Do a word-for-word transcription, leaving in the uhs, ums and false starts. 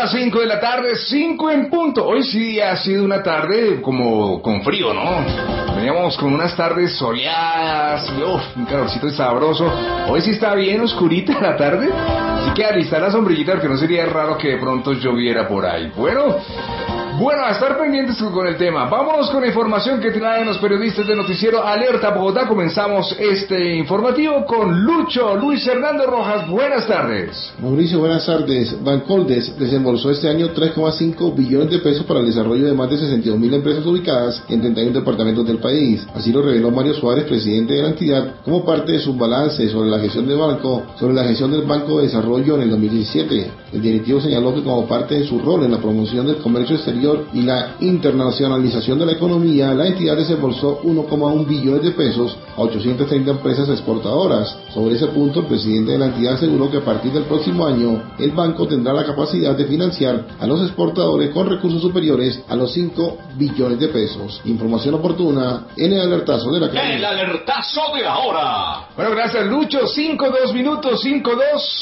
las cinco de la tarde, cinco en punto. Hoy sí ha sido una tarde como con frío, ¿no? Veníamos con unas tardes soleadas, uf, un calorcito sabroso. Hoy sí está bien oscurita la tarde, así que alistar la sombrillita porque no sería raro que de pronto lloviera por ahí. Bueno, bueno, a estar pendientes con el tema. Vámonos con la información que traen los periodistas de Noticiero Alerta Bogotá. Comenzamos este informativo con Lucho Luis Hernando Rojas. Buenas tardes. Mauricio, buenas tardes. Bancoldes desembolsó este año tres coma cinco billones de pesos para el desarrollo de más de sesenta y dos mil empresas ubicadas en treinta y uno departamentos del país. Así lo reveló Mario Suárez, presidente de la entidad, como parte de su balance sobre la gestión del banco, sobre la gestión del Banco de Desarrollo en el dos mil diecisiete. El directivo señaló que como parte de su rol en la promoción del comercio exterior y la internacionalización de la economía, la entidad desembolsó uno coma uno billones de pesos a ochocientas treinta empresas exportadoras. Sobre ese punto, el presidente de la entidad aseguró que a partir del próximo año, el banco tendrá la capacidad de financiar a los exportadores con recursos superiores a los cinco billones de pesos. Información oportuna en el alertazo de la cadena. El alertazo de la hora. Bueno, gracias Lucho, cinco dos minutos, cinco dos.